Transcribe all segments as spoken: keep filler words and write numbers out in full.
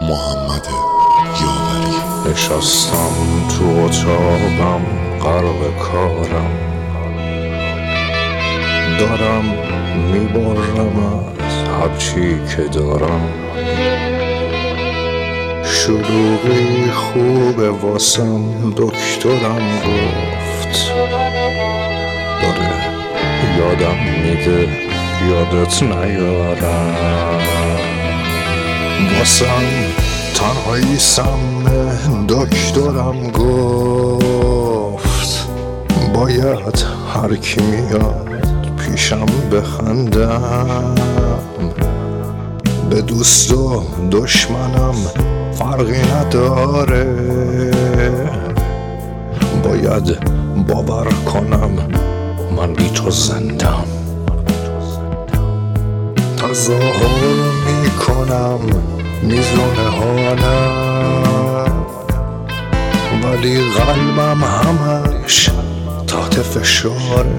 محمد یاوری. نشستم تو اتاقم غرق کارم، دارم میبرم از هرچی که دارم. شلوغی خوبه واسم، دکترم گفت داره یادم میده یادت نیارم. واسم تنهایی سمه، دکترم گفت باید هر کی میاد پیشم بخندم. به دوست و دشمنم فرقی نداره، باید باور کنم من بی تو زندم. تظاهر میکنم میزونه حالم، ولی قلبم همش تحت فشاره.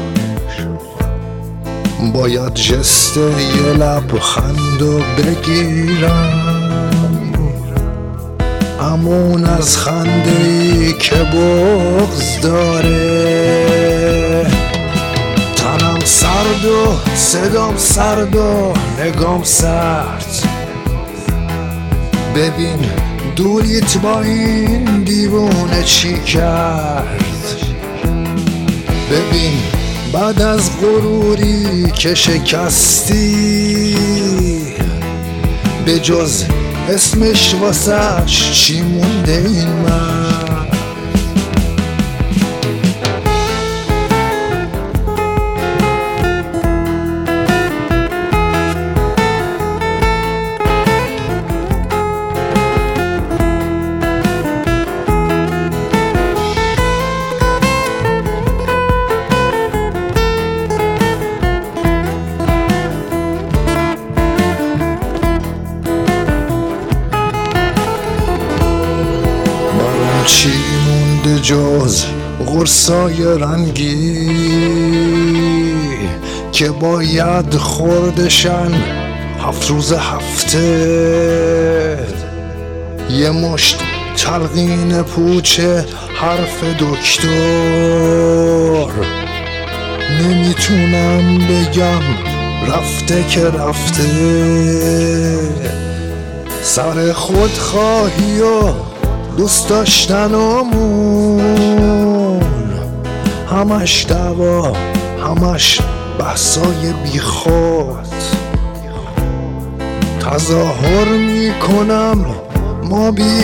باید جست یه لبخندو بگیرم، امون از خنده ای که بغض داره. تنم سرد و صدام سرد و نگام سرد، ببین دوریت با این دیوونه چی کرد. ببین بعد از غروری که شکستی، به جز اسمش واسش چی مونده این من؟ چی مونده جز قرصای رنگی که باید خوردشن هفت روز هفته؟ یه مشت تلقین پوچه حرف دکتر، نمیتونم بگم رفته که رفته. سر خودخواهی و دوست داشتنمون همش دعوا، همش بحثای بیخود. تظاهر میکنم ما بی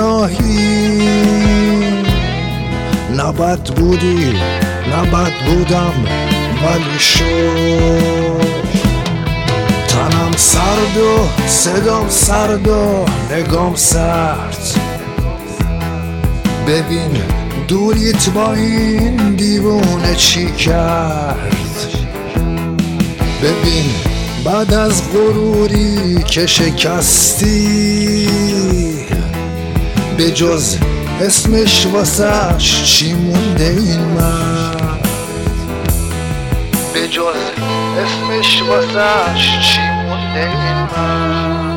گناهیم، نه بد بودی نه بد بودم ولی شد. تنم سرد و صدام سرد و نگام سرد، ببین دوریت با این دیوونه چی کرد. ببین بعد از غروری که شکستی، به جز اسمش واسش چی مونده این من؟ به جز اسمش واسش چی مونده این من؟